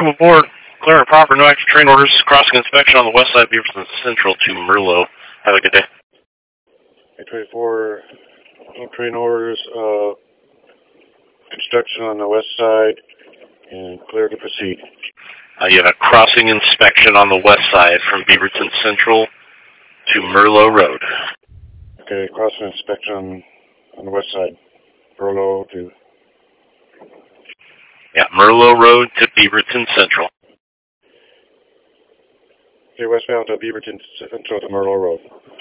Welcome aboard. Clear and proper, no extra train orders. Crossing inspection on the west side, Beaverton Central to Merlot. Have a good day. 824, no train orders, construction on the west side, and clear to proceed. You have a crossing inspection on the west side from Beaverton Central to Merlot Road. Okay, crossing inspection on the west side, Merlot to... Yeah, Merlot Road to Beaverton Central. Okay, westbound to Beaverton Central to Merlot Road.